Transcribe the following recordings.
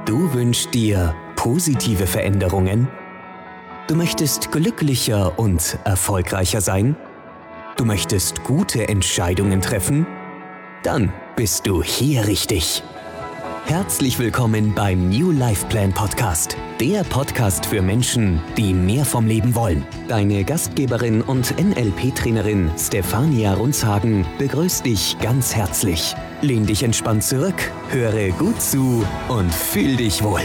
Du wünschst dir positive Veränderungen? Du möchtest glücklicher und erfolgreicher sein? Du möchtest gute Entscheidungen treffen? Dann bist du hier richtig. Herzlich willkommen beim New Life Plan Podcast, der Podcast für Menschen, die mehr vom Leben wollen. Deine Gastgeberin und NLP-Trainerin Stefania Runzhagen begrüßt dich ganz herzlich. Lehn dich entspannt zurück, höre gut zu und fühl dich wohl.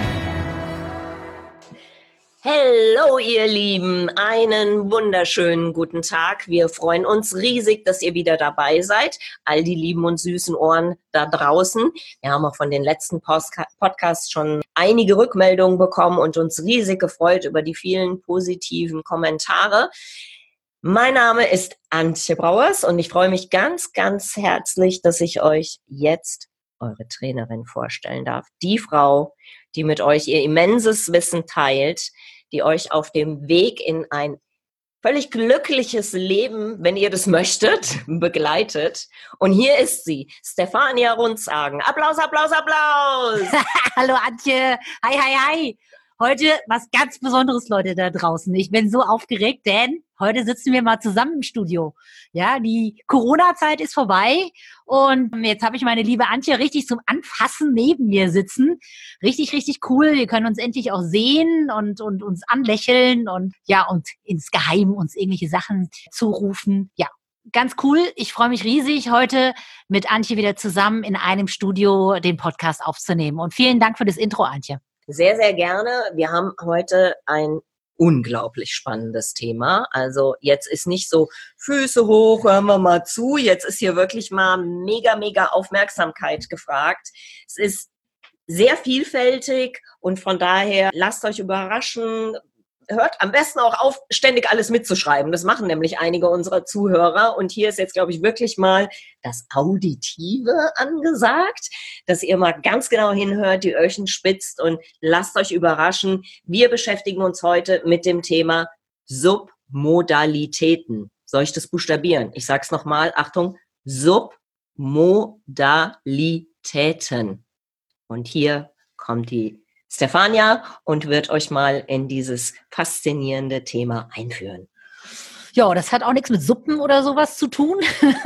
Hallo ihr Lieben, einen wunderschönen guten Tag. Wir freuen uns riesig, dass ihr wieder dabei seid, all die lieben und süßen Ohren da draußen. Wir haben auch von den letzten Podcasts schon einige Rückmeldungen bekommen und uns riesig gefreut über die vielen positiven Kommentare. Mein Name ist Antje Brauers und ich freue mich ganz, ganz herzlich, dass ich euch jetzt eure Trainerin vorstellen darf. Die Frau, die mit euch ihr immenses Wissen teilt, die euch auf dem Weg in ein völlig glückliches Leben, wenn ihr das möchtet, begleitet. Und hier ist sie, Stefania Runzhagen. Applaus, Applaus, Applaus! Hallo Antje, hi, hi, hi. Heute was ganz Besonderes, Leute da draußen. Ich bin so aufgeregt, denn heute sitzen wir mal zusammen im Studio. Ja, die Corona-Zeit ist vorbei und jetzt habe ich meine liebe Antje richtig zum Anfassen neben mir sitzen. Richtig, richtig cool. Wir können uns endlich auch sehen und uns anlächeln und insgeheim uns irgendwelche Sachen zurufen. Ja, ganz cool. Ich freue mich riesig, heute mit Antje wieder zusammen in einem Studio den Podcast aufzunehmen. Und vielen Dank für das Intro, Antje. Sehr, sehr gerne. Wir haben heute ein unglaublich spannendes Thema. Also jetzt ist nicht so Füße hoch, hören wir mal zu. Jetzt ist hier wirklich mal mega, mega Aufmerksamkeit gefragt. Es ist sehr vielfältig und von daher lasst euch überraschen. Hört am besten auch auf, ständig alles mitzuschreiben. Das machen nämlich einige unserer Zuhörer. Und hier ist jetzt, glaube ich, wirklich mal das Auditive angesagt, dass ihr mal ganz genau hinhört, die Öhrchen spitzt und lasst euch überraschen. Wir beschäftigen uns heute mit dem Thema Submodalitäten. Soll ich das buchstabieren? Ich sage es nochmal. Achtung, Submodalitäten. Und hier kommt die Stefania und wird euch mal in dieses faszinierende Thema einführen. Ja, das hat auch nichts mit Suppen oder sowas zu tun.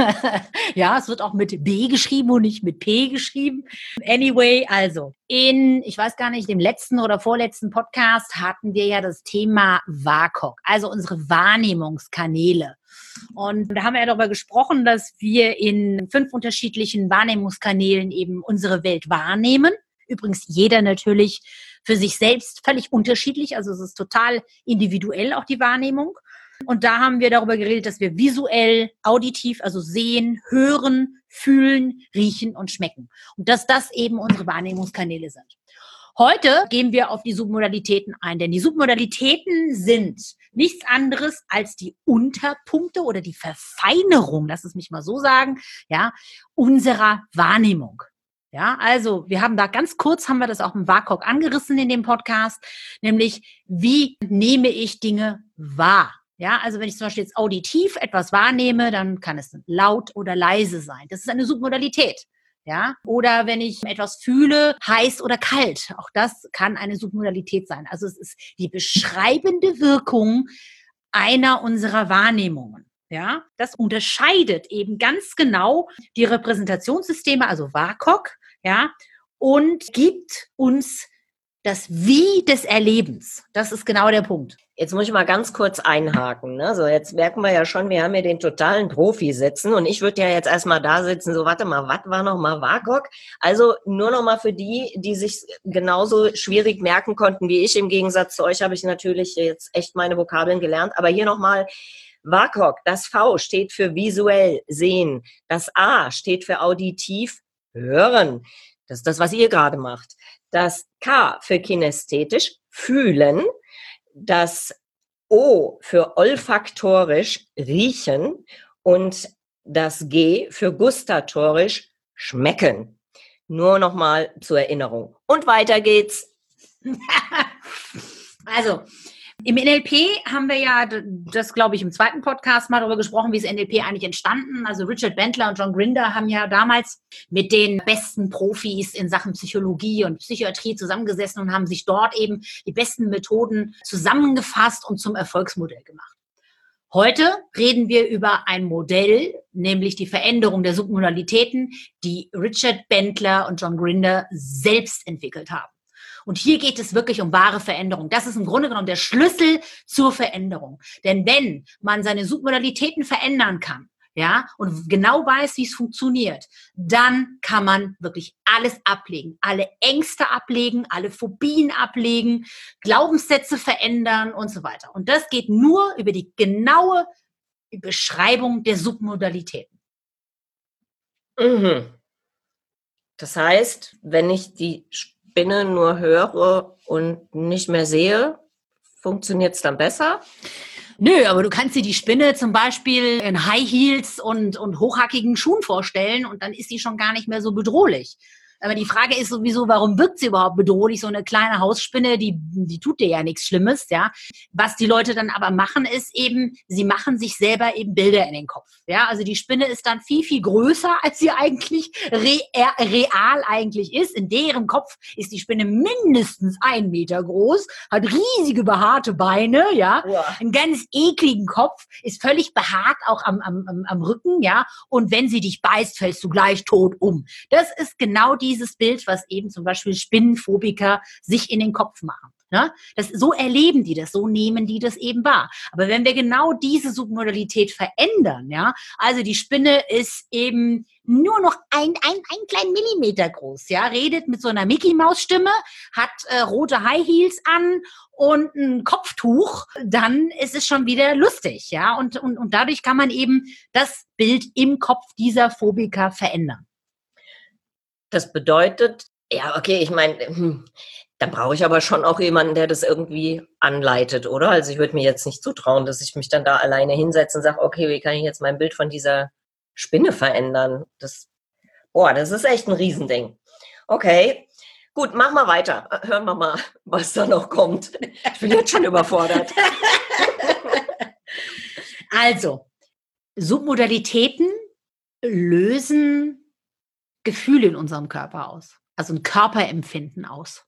Ja, es wird auch mit B geschrieben und nicht mit P geschrieben. Anyway, also ich weiß gar nicht, dem letzten oder vorletzten Podcast hatten wir ja das Thema WAKOK, also unsere Wahrnehmungskanäle. Und da haben wir ja darüber gesprochen, dass wir in 5 unterschiedlichen Wahrnehmungskanälen eben unsere Welt wahrnehmen. Übrigens jeder natürlich für sich selbst völlig unterschiedlich. Also es ist total individuell auch die Wahrnehmung. Und da haben wir darüber geredet, dass wir visuell, auditiv, also sehen, hören, fühlen, riechen und schmecken. Und dass das eben unsere Wahrnehmungskanäle sind. Heute gehen wir auf die Submodalitäten ein, denn die Submodalitäten sind nichts anderes als die Unterpunkte oder die Verfeinerung, lass es mich mal so sagen, ja, unserer Wahrnehmung. Ja, also wir haben da ganz kurz, haben wir das auch im WAKOK angerissen in dem Podcast, nämlich wie nehme ich Dinge wahr? Ja, also wenn ich zum Beispiel jetzt auditiv etwas wahrnehme, dann kann es laut oder leise sein. Das ist eine Submodalität. Ja, oder wenn ich etwas fühle, heiß oder kalt, auch das kann eine Submodalität sein. Also es ist die beschreibende Wirkung einer unserer Wahrnehmungen. Ja, das unterscheidet eben ganz genau die Repräsentationssysteme, also WAKOK, ja, und gibt uns das Wie des Erlebens. Das ist genau der Punkt. Jetzt muss ich mal ganz kurz einhaken. Ne? So, jetzt merken wir ja schon, wir haben hier den totalen Profi sitzen und ich würde ja jetzt erstmal da sitzen, so warte mal, was war nochmal WAKOK? Also nur nochmal für die, die sich genauso schwierig merken konnten wie ich. Im Gegensatz zu euch habe ich natürlich jetzt echt meine Vokabeln gelernt, aber hier nochmal WAKOK, das V steht für visuell, sehen. Das A steht für auditiv, hören. Das ist das, was ihr gerade macht. Das K für kinästhetisch, fühlen. Das O für olfaktorisch, riechen. Und das G für gustatorisch, schmecken. Nur nochmal zur Erinnerung. Und weiter geht's. Also, Im NLP haben wir ja, das glaube ich im zweiten Podcast mal darüber gesprochen, wie ist NLP eigentlich entstanden. Also Richard Bandler und John Grinder haben ja damals mit den besten Profis in Sachen Psychologie und Psychiatrie zusammengesessen und haben sich dort eben die besten Methoden zusammengefasst und zum Erfolgsmodell gemacht. Heute reden wir über ein Modell, nämlich die Veränderung der Submodalitäten, die Richard Bandler und John Grinder selbst entwickelt haben. Und hier geht es wirklich um wahre Veränderung. Das ist im Grunde genommen der Schlüssel zur Veränderung. Denn wenn man seine Submodalitäten verändern kann, ja, und genau weiß, wie es funktioniert, dann kann man wirklich alles ablegen, alle Ängste ablegen, alle Phobien ablegen, Glaubenssätze verändern und so weiter. Und das geht nur über die genaue Beschreibung der Submodalitäten. Mhm. Das heißt, wenn ich die Spinne nur höre und nicht mehr sehe, funktioniert es dann besser? Nö, aber du kannst dir die Spinne zum Beispiel in High Heels und hochhackigen Schuhen vorstellen und dann ist sie schon gar nicht mehr so bedrohlich. Aber die Frage ist sowieso, warum wirkt sie überhaupt bedrohlich? So eine kleine Hausspinne, die tut dir ja nichts Schlimmes, ja. Was die Leute dann aber machen, ist eben, sie machen sich selber eben Bilder in den Kopf, ja. Also die Spinne ist dann viel, viel größer, als sie eigentlich real eigentlich ist. In deren Kopf ist die Spinne mindestens 1 Meter groß, hat riesige behaarte Beine, ja. Ja. Einen ganz ekligen Kopf, ist völlig behaart auch am Rücken, ja. Und wenn sie dich beißt, fällst du gleich tot um. Das ist genau dieses Bild, was eben zum Beispiel Spinnenphobiker sich in den Kopf machen. Ne? So erleben die das, so nehmen die das eben wahr. Aber wenn wir genau diese Submodalität verändern, ja, also die Spinne ist eben nur noch ein kleinen Millimeter groß, ja, redet mit so einer Mickey-Maus-Stimme, hat rote High Heels an und ein Kopftuch, dann ist es schon wieder lustig, ja, und dadurch kann man eben das Bild im Kopf dieser Phobiker verändern. Das bedeutet, ja, okay, ich meine, dann brauche ich aber schon auch jemanden, der das irgendwie anleitet, oder? Also ich würde mir jetzt nicht zutrauen, dass ich mich dann da alleine hinsetze und sage, okay, wie kann ich jetzt mein Bild von dieser Spinne verändern? Das ist echt ein Riesending. Okay, gut, mach mal weiter. Hören wir mal, was da noch kommt. Ich bin jetzt schon überfordert. Also, Submodalitäten lösen Gefühle in unserem Körper aus, also ein Körperempfinden aus.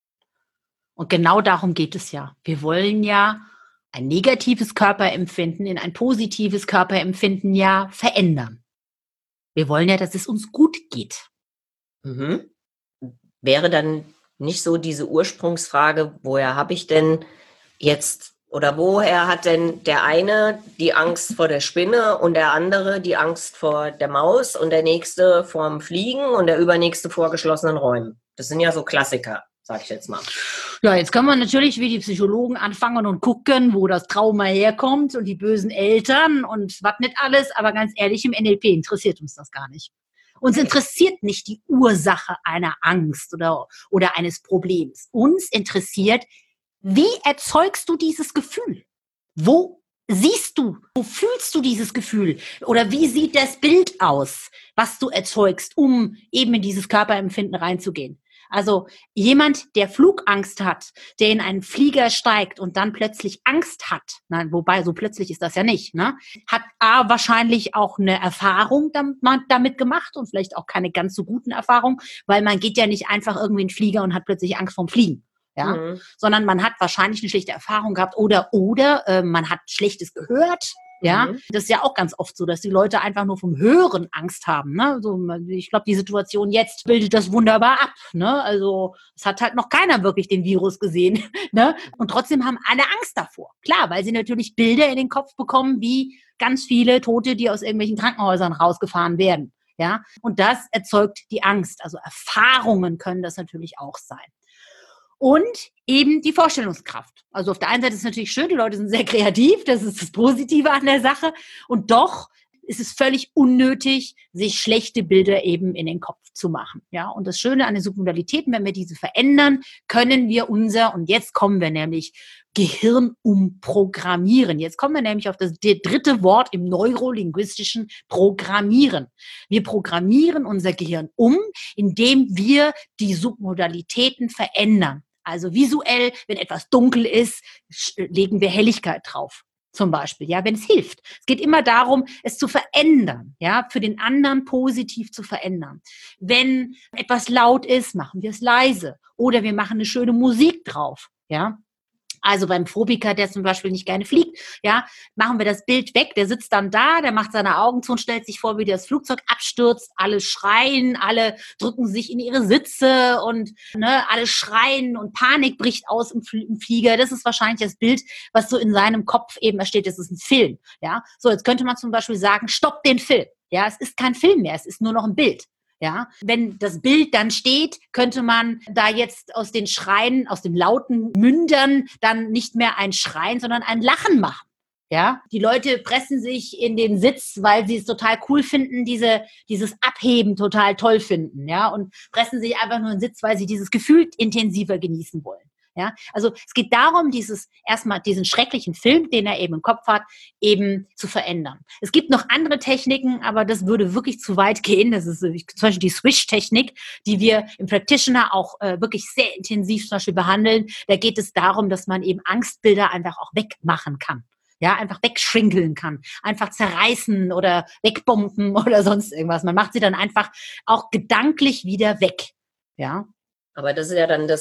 Und genau darum geht es ja. Wir wollen ja ein negatives Körperempfinden in ein positives Körperempfinden ja verändern. Wir wollen ja, dass es uns gut geht. Mhm. Wäre dann nicht so diese Ursprungsfrage, woher habe ich denn jetzt oder woher hat denn der eine die Angst vor der Spinne und der andere die Angst vor der Maus und der nächste vorm Fliegen und der übernächste vor geschlossenen Räumen? Das sind ja so Klassiker, sag ich jetzt mal. Ja, jetzt können wir natürlich wie die Psychologen anfangen und gucken, wo das Trauma herkommt und die bösen Eltern und was nicht alles. Aber ganz ehrlich, im NLP interessiert uns das gar nicht. Uns interessiert nicht die Ursache einer Angst oder eines Problems. Uns interessiert, wie erzeugst du dieses Gefühl? Wo siehst du? Wo fühlst du dieses Gefühl? Oder wie sieht das Bild aus, was du erzeugst, um eben in dieses Körperempfinden reinzugehen? Also jemand, der Flugangst hat, der in einen Flieger steigt und dann plötzlich Angst hat, nein, wobei so plötzlich ist das ja nicht, ne, hat wahrscheinlich auch eine Erfahrung damit gemacht und vielleicht auch keine ganz so guten Erfahrungen, weil man geht ja nicht einfach irgendwie in den Flieger und hat plötzlich Angst vorm Fliegen. Ja, sondern man hat wahrscheinlich eine schlechte Erfahrung gehabt oder man hat Schlechtes gehört. Ja, das ist ja auch ganz oft so, dass die Leute einfach nur vom Hören Angst haben. Ne? So, ich glaube, die Situation jetzt bildet das wunderbar ab. Ne? Also es hat halt noch keiner wirklich den Virus gesehen. Ne? Und trotzdem haben alle Angst davor. Klar, weil sie natürlich Bilder in den Kopf bekommen, wie ganz viele Tote, die aus irgendwelchen Krankenhäusern rausgefahren werden. Ja, und das erzeugt die Angst. Also Erfahrungen können das natürlich auch sein. Und eben die Vorstellungskraft. Also auf der einen Seite ist es natürlich schön, die Leute sind sehr kreativ, das ist das Positive an der Sache. Und doch ist es völlig unnötig, sich schlechte Bilder eben in den Kopf zu machen. Ja, und das Schöne an den Submodalitäten, wenn wir diese verändern, können wir und jetzt kommen wir nämlich, Gehirn umprogrammieren. Jetzt kommen wir nämlich auf das dritte Wort im neurolinguistischen Programmieren. Wir programmieren unser Gehirn indem wir die Submodalitäten verändern. Also visuell, wenn etwas dunkel ist, legen wir Helligkeit drauf. Zum Beispiel, ja, wenn es hilft. Es geht immer darum, es zu verändern, ja, für den anderen positiv zu verändern. Wenn etwas laut ist, machen wir es leise. Oder wir machen eine schöne Musik drauf, ja. Also beim Phobiker, der zum Beispiel nicht gerne fliegt, ja, machen wir das Bild weg, der sitzt dann da, der macht seine Augen zu und stellt sich vor, wie das Flugzeug abstürzt, alle schreien, alle drücken sich in ihre Sitze und alle schreien und Panik bricht aus im Flieger. Das ist wahrscheinlich das Bild, was so in seinem Kopf eben entsteht, das ist ein Film, ja. So, jetzt könnte man zum Beispiel sagen, stopp den Film, ja, es ist kein Film mehr, es ist nur noch ein Bild. Ja, wenn das Bild dann steht, könnte man da jetzt aus den Schreien, aus dem lauten Mündern dann nicht mehr ein Schreien, sondern ein Lachen machen. Ja, die Leute pressen sich in den Sitz, weil sie es total cool finden, dieses Abheben total toll finden, ja, und pressen sich einfach nur in den Sitz, weil sie dieses Gefühl intensiver genießen wollen. Ja, also es geht darum, erstmal diesen schrecklichen Film, den er eben im Kopf hat, eben zu verändern. Es gibt noch andere Techniken, aber das würde wirklich zu weit gehen. Das ist zum Beispiel die Swish-Technik, die wir im Practitioner auch wirklich sehr intensiv zum Beispiel behandeln. Da geht es darum, dass man eben Angstbilder einfach auch wegmachen kann. Ja, einfach wegschrinkeln kann, einfach zerreißen oder wegbomben oder sonst irgendwas. Man macht sie dann einfach auch gedanklich wieder weg. Ja. Aber das ist ja dann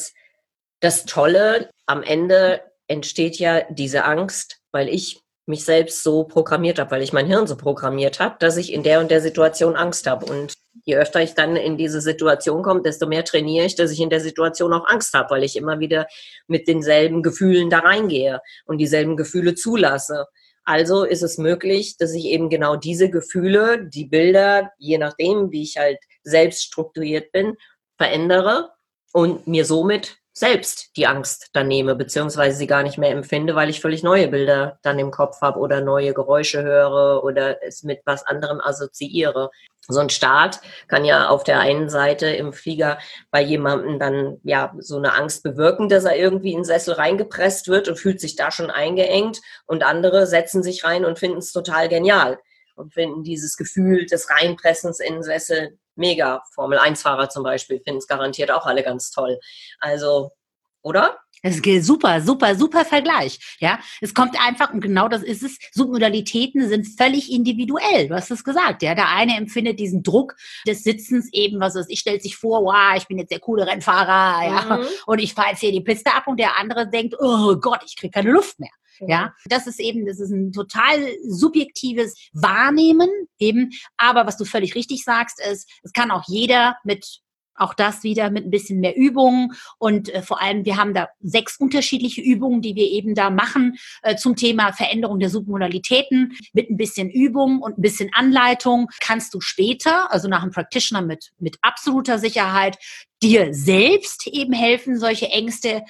das Tolle, am Ende entsteht ja diese Angst, weil ich mich selbst so programmiert habe, weil ich mein Hirn so programmiert habe, dass ich in der und der Situation Angst habe. Und je öfter ich dann in diese Situation komme, desto mehr trainiere ich, dass ich in der Situation auch Angst habe, weil ich immer wieder mit denselben Gefühlen da reingehe und dieselben Gefühle zulasse. Also ist es möglich, dass ich eben genau diese Gefühle, die Bilder, je nachdem, wie ich halt selbst strukturiert bin, verändere und mir somit selbst die Angst dann nehme, beziehungsweise sie gar nicht mehr empfinde, weil ich völlig neue Bilder dann im Kopf habe oder neue Geräusche höre oder es mit was anderem assoziiere. So ein Start kann ja auf der einen Seite im Flieger bei jemandem dann ja so eine Angst bewirken, dass er irgendwie in den Sessel reingepresst wird und fühlt sich da schon eingeengt, und andere setzen sich rein und finden es total genial und finden dieses Gefühl des Reinpressens in den Sessel mega. Formel-1-Fahrer zum Beispiel finden es garantiert auch alle ganz toll. Also, oder? Das ist super, super, super Vergleich. Ja, es kommt einfach, und genau das ist es, Submodalitäten sind völlig individuell. Du hast es gesagt, ja. Der eine empfindet diesen Druck des Sitzens eben, was weiß ich, stellt sich vor, wow, ich bin jetzt der coole Rennfahrer, ja, und ich fahre jetzt hier die Piste ab, und der andere denkt, oh Gott, ich kriege keine Luft mehr. Ja, das ist ein total subjektives Wahrnehmen eben. Aber was du völlig richtig sagst, ist, es kann auch jeder auch das wieder mit ein bisschen mehr Übungen, und vor allem, wir haben da 6 unterschiedliche Übungen, die wir eben da machen zum Thema Veränderung der Submodalitäten. Mit ein bisschen Übung und ein bisschen Anleitung kannst du später, also nach einem Practitioner mit absoluter Sicherheit, dir selbst eben helfen, solche Ängste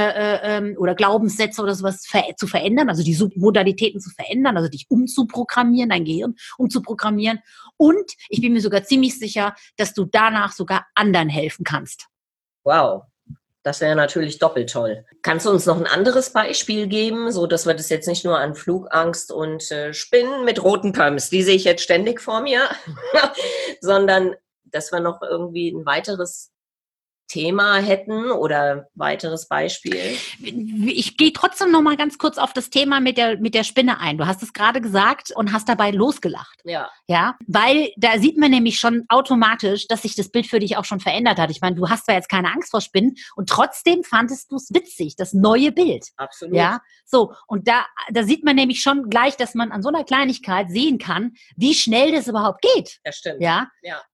oder Glaubenssätze oder sowas zu verändern, also die Submodalitäten zu verändern, also dich umzuprogrammieren, dein Gehirn umzuprogrammieren. Und ich bin mir sogar ziemlich sicher, dass du danach sogar anderen helfen kannst. Wow, das wäre natürlich doppelt toll. Kannst du uns noch ein anderes Beispiel geben, so dass wir das jetzt nicht nur an Flugangst und Spinnen mit roten Pumps, die sehe ich jetzt ständig vor mir, sondern dass wir noch irgendwie ein weiteres Thema hätten oder weiteres Beispiel? Ich gehe trotzdem noch mal ganz kurz auf das Thema mit der Spinne ein. Du hast es gerade gesagt und hast dabei losgelacht. Ja. Ja, weil da sieht man nämlich schon automatisch, dass sich das Bild für dich auch schon verändert hat. Ich meine, du hast zwar jetzt keine Angst vor Spinnen, und trotzdem fandest du es witzig, das neue Bild. Absolut. Ja, so. Und da sieht man nämlich schon gleich, dass man an so einer Kleinigkeit sehen kann, wie schnell das überhaupt geht. Das stimmt. Ja.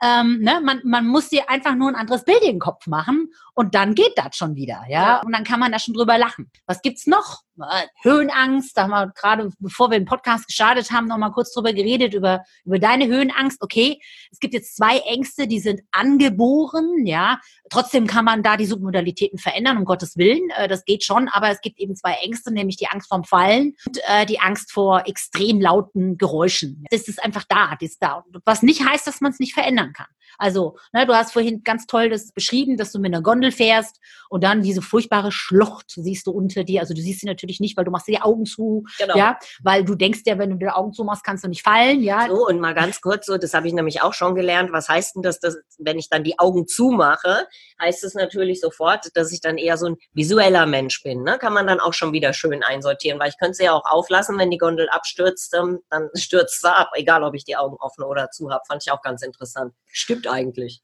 Man muss dir einfach nur ein anderes Bild in den Kopf machen, und dann geht das schon wieder, ja. Und dann kann man da schon drüber lachen. Was gibt's noch? Höhenangst, da haben wir gerade, bevor wir den Podcast gestartet haben, noch mal kurz drüber geredet, über deine Höhenangst. Okay, es gibt jetzt 2 Ängste, die sind angeboren, ja. Trotzdem kann man da die Submodalitäten verändern, um Gottes Willen, das geht schon, aber es gibt eben 2 Ängste, nämlich die Angst vorm Fallen und die Angst vor extrem lauten Geräuschen. Das ist einfach da, das ist da. Was nicht heißt, dass man es nicht verändern kann. Also, ne, du hast vorhin ganz toll das beschrieben, dass du mit einer Gondel fährst und dann diese furchtbare Schlucht siehst du unter dir. Also du siehst sie natürlich nicht, weil du machst dir die Augen zu, Genau. ja, weil du denkst ja, wenn du die Augen zumachst, kannst du nicht fallen, ja. So, und mal ganz kurz, so, das habe ich nämlich auch schon gelernt. Was heißt denn das, wenn ich dann die Augen zumache, heißt es natürlich sofort, dass ich dann eher so ein visueller Mensch bin. Ne? Kann man dann auch schon wieder schön einsortieren, weil ich könnte sie ja auch auflassen, wenn die Gondel abstürzt, dann stürzt sie ab, egal ob ich die Augen offen oder zu habe. Fand ich auch ganz interessant. Stimmt eigentlich.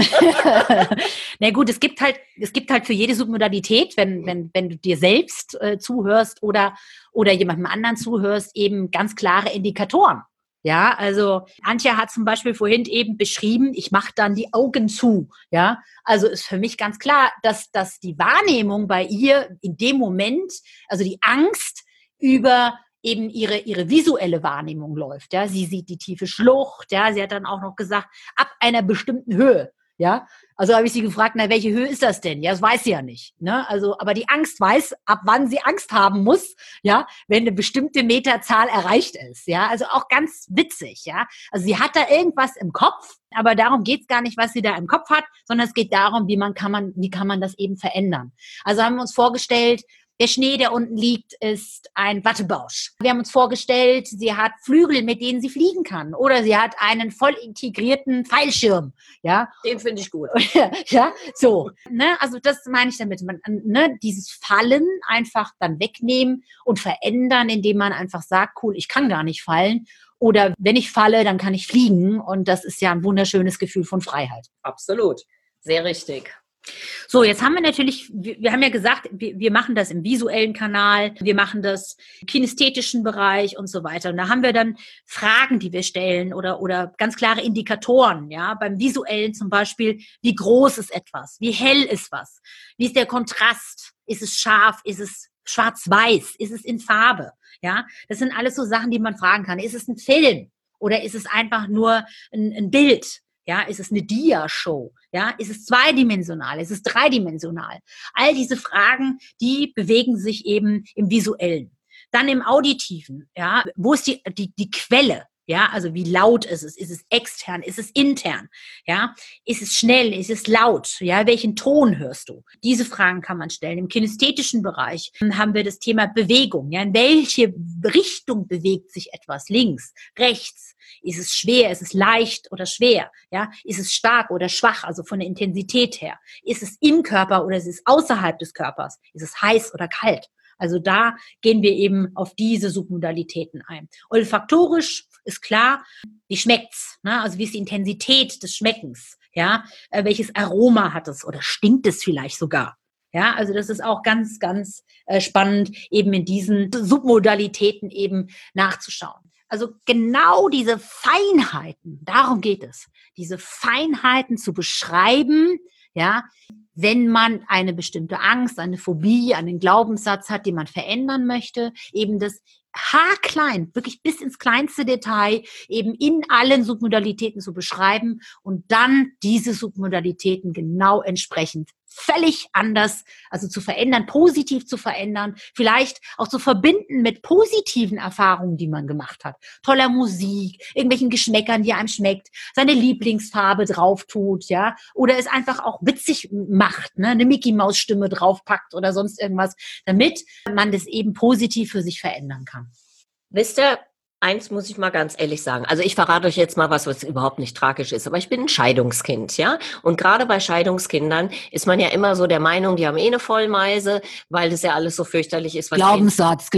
Na gut, es gibt halt für jede Submodalität, wenn du dir selbst zuhörst oder jemandem anderen zuhörst, eben ganz klare Indikatoren. Ja, also Antje hat zum Beispiel vorhin eben beschrieben, ich mache dann die Augen zu. Ja, also ist für mich ganz klar, dass die Wahrnehmung bei ihr in dem Moment, also die Angst über eben ihre visuelle Wahrnehmung läuft. Ja, sie sieht die tiefe Schlucht. Ja, sie hat dann auch noch gesagt, ab einer bestimmten Höhe. Ja, also habe ich sie gefragt, na, welche Höhe ist das denn? Ja, das weiß sie ja nicht. Ne? Also, aber die Angst weiß, ab wann sie Angst haben muss, ja, wenn eine bestimmte Meterzahl erreicht ist. Ja, also auch ganz witzig. Ja, also sie hat da irgendwas im Kopf, aber darum geht es gar nicht, was sie da im Kopf hat, sondern es geht darum, wie kann man das eben verändern. Also haben wir uns vorgestellt, der Schnee, der unten liegt, ist ein Wattebausch. Wir haben uns vorgestellt, sie hat Flügel, mit denen sie fliegen kann. Oder sie hat einen voll integrierten Fallschirm. Ja, den finde ich gut. Ja, so. Ne? Also das meine ich damit. Dieses Fallen einfach dann wegnehmen und verändern, indem man einfach sagt, cool, ich kann gar nicht fallen. Oder wenn ich falle, dann kann ich fliegen. Und das ist ja ein wunderschönes Gefühl von Freiheit. Absolut. Sehr richtig. So, jetzt haben wir natürlich, wir haben ja gesagt, wir machen das im visuellen Kanal, wir machen das im kinästhetischen Bereich und so weiter. Und da haben wir dann Fragen, die wir stellen oder ganz klare Indikatoren. Ja, beim visuellen zum Beispiel, wie groß ist etwas, wie hell ist was, wie ist der Kontrast, ist es scharf, ist es schwarz-weiß, ist es in Farbe. Ja, das sind alles so Sachen, die man fragen kann. Ist es ein Film oder ist es einfach nur ein Bild? Ja, ist es eine Dia-Show? Ja, ist es zweidimensional? Ist es dreidimensional? All diese Fragen, die bewegen sich eben im Visuellen. Dann im Auditiven, ja, wo ist die Quelle? Ja, also wie laut ist es? Ist es extern? Ist es intern? Ja, ist es schnell? Ist es laut? Ja, welchen Ton hörst du? Diese Fragen kann man stellen. Im kinästhetischen Bereich haben wir das Thema Bewegung. Ja, in welche Richtung bewegt sich etwas? Links, rechts? Ist es schwer? Ist es leicht oder schwer? Ja, ist es stark oder schwach? Also von der Intensität her. Ist es im Körper oder ist es außerhalb des Körpers? Ist es heiß oder kalt? Also da gehen wir eben auf diese Submodalitäten ein. Olfaktorisch ist klar, wie schmeckt's? Ne? Also wie ist die Intensität des Schmeckens? Ja, welches Aroma hat es oder stinkt es vielleicht sogar? Ja, also das ist auch ganz, ganz spannend, eben in diesen Submodalitäten eben nachzuschauen. Also genau diese Feinheiten, darum geht es, diese Feinheiten zu beschreiben, ja, wenn man eine bestimmte Angst, eine Phobie, einen Glaubenssatz hat, den man verändern möchte, eben das haarklein, wirklich bis ins kleinste Detail, eben in allen Submodalitäten zu beschreiben und dann diese Submodalitäten genau entsprechend völlig anders, also zu verändern, positiv zu verändern, vielleicht auch zu verbinden mit positiven Erfahrungen, die man gemacht hat. Toller Musik, irgendwelchen Geschmäckern, die einem schmeckt, seine Lieblingsfarbe drauf tut, ja, oder es einfach auch witzig macht, ne, eine Mickey-Maus-Stimme draufpackt oder sonst irgendwas, damit man das eben positiv für sich verändern kann. Wisst ihr, eins muss ich mal ganz ehrlich sagen. Also ich verrate euch jetzt mal was überhaupt nicht tragisch ist. Aber ich bin ein Scheidungskind, ja. Und gerade bei Scheidungskindern ist man ja immer so der Meinung, die haben eh eine Vollmeise, weil das ja alles so fürchterlich ist. Glaubenssatz.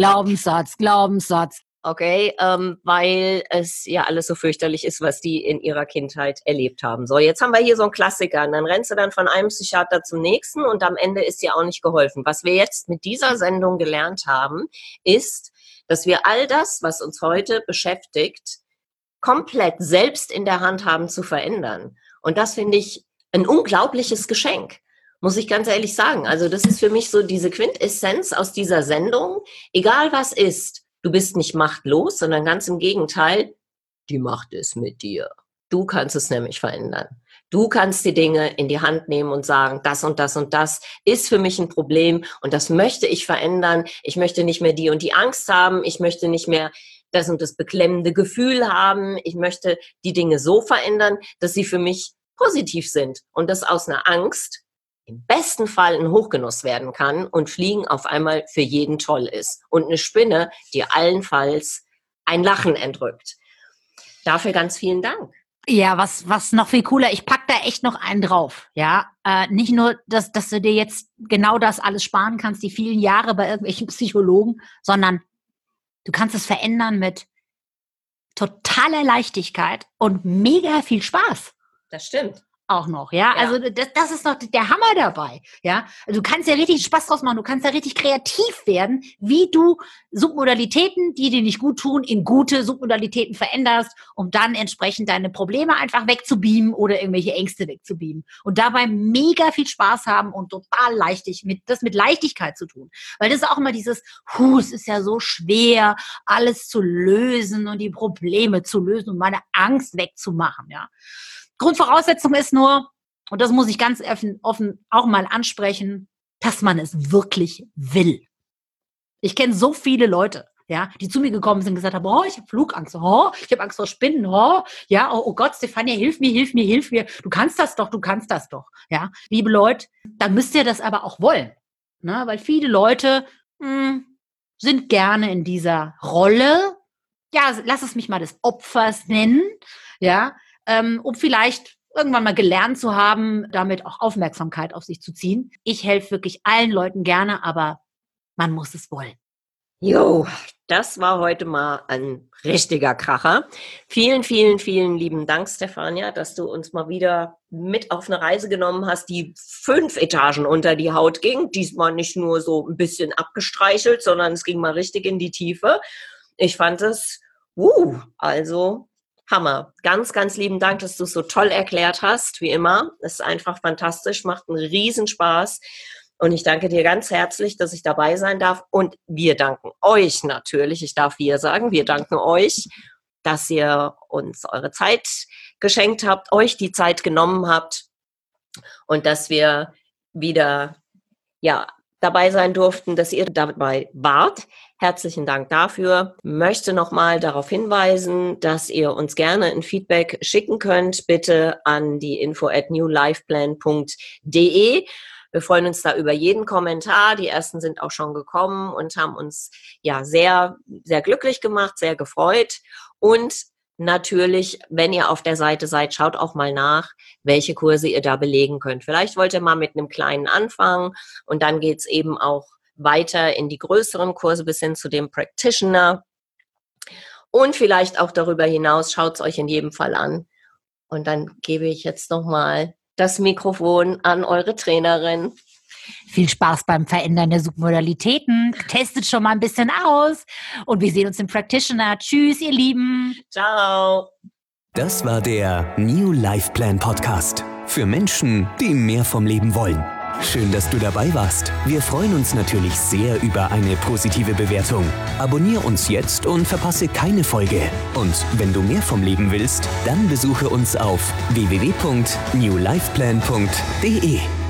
Okay, weil es ja alles so fürchterlich ist, was die in ihrer Kindheit erlebt haben. So, jetzt haben wir hier so einen Klassiker. Und dann rennst du dann von einem Psychiater zum nächsten und am Ende ist dir auch nicht geholfen. Was wir jetzt mit dieser Sendung gelernt haben, ist, dass wir all das, was uns heute beschäftigt, komplett selbst in der Hand haben zu verändern. Und das finde ich ein unglaubliches Geschenk, muss ich ganz ehrlich sagen. Also das ist für mich so diese Quintessenz aus dieser Sendung. Egal was ist, du bist nicht machtlos, sondern ganz im Gegenteil, die Macht ist mit dir. Du kannst es nämlich verändern. Du kannst die Dinge in die Hand nehmen und sagen, das und das und das ist für mich ein Problem und das möchte ich verändern. Ich möchte nicht mehr die und die Angst haben. Ich möchte nicht mehr das und das beklemmende Gefühl haben. Ich möchte die Dinge so verändern, dass sie für mich positiv sind und das aus einer Angst im besten Fall ein Hochgenuss werden kann und Fliegen auf einmal für jeden toll ist. Und eine Spinne, die allenfalls ein Lachen entrückt. Dafür ganz vielen Dank. Ja, was noch viel cooler, ich pack da echt noch einen drauf, ja. Nicht nur, dass du dir jetzt genau das alles sparen kannst, die vielen Jahre bei irgendwelchen Psychologen, sondern du kannst es verändern mit totaler Leichtigkeit und mega viel Spaß. Das stimmt. Auch noch, ja. Also das ist noch der Hammer dabei, ja. Also du kannst ja richtig Spaß draus machen, du kannst ja richtig kreativ werden, wie du Submodalitäten, die dir nicht gut tun, in gute Submodalitäten veränderst, um dann entsprechend deine Probleme einfach wegzubeamen oder irgendwelche Ängste wegzubeamen. Und dabei mega viel Spaß haben und total das mit Leichtigkeit zu tun. Weil das ist auch immer dieses, es ist ja so schwer, alles zu lösen und die Probleme zu lösen und meine Angst wegzumachen, ja. Grundvoraussetzung ist nur, und das muss ich ganz offen auch mal ansprechen, dass man es wirklich will. Ich kenne so viele Leute, ja, die zu mir gekommen sind und gesagt haben, ich habe Flugangst, ich habe Angst vor Spinnen, oh Gott, Stefania, hilf mir, du kannst das doch, ja. Liebe Leute, dann müsst ihr das aber auch wollen, ne? Weil viele Leute sind gerne in dieser Rolle, ja, lass es mich mal des Opfers nennen, ja, um vielleicht irgendwann mal gelernt zu haben, damit auch Aufmerksamkeit auf sich zu ziehen. Ich helfe wirklich allen Leuten gerne, aber man muss es wollen. Jo, das war heute mal ein richtiger Kracher. Vielen, vielen, vielen lieben Dank, Stefania, dass du uns mal wieder mit auf eine Reise genommen hast, die 5 Etagen unter die Haut ging. Diesmal nicht nur so ein bisschen abgestreichelt, sondern es ging mal richtig in die Tiefe. Ich fand es, also Hammer. Ganz, ganz lieben Dank, dass du es so toll erklärt hast, wie immer. Es ist einfach fantastisch, macht einen Riesenspaß. Und ich danke dir ganz herzlich, dass ich dabei sein darf. Und wir danken euch natürlich, ich darf wir sagen, wir danken euch, dass ihr uns eure Zeit geschenkt habt, euch die Zeit genommen habt und dass wir wieder, dabei sein durften, dass ihr dabei wart. Herzlichen Dank dafür. Möchte nochmal darauf hinweisen, dass ihr uns gerne ein Feedback schicken könnt, bitte an die info@newlifeplan.de. Wir freuen uns da über jeden Kommentar. Die ersten sind auch schon gekommen und haben uns sehr, sehr glücklich gemacht, sehr gefreut. Und natürlich, wenn ihr auf der Seite seid, schaut auch mal nach, welche Kurse ihr da belegen könnt. Vielleicht wollt ihr mal mit einem kleinen anfangen und dann geht's eben auch weiter in die größeren Kurse bis hin zu dem Practitioner. Und vielleicht auch darüber hinaus, schaut es euch in jedem Fall an. Und dann gebe ich jetzt nochmal das Mikrofon an eure Trainerin. Viel Spaß beim Verändern der Submodalitäten. Testet schon mal ein bisschen aus. Und wir sehen uns im Practitioner. Tschüss, ihr Lieben. Ciao. Das war der New Life Plan Podcast. Für Menschen, die mehr vom Leben wollen. Schön, dass du dabei warst. Wir freuen uns natürlich sehr über eine positive Bewertung. Abonniere uns jetzt und verpasse keine Folge. Und wenn du mehr vom Leben willst, dann besuche uns auf www.newlifeplan.de.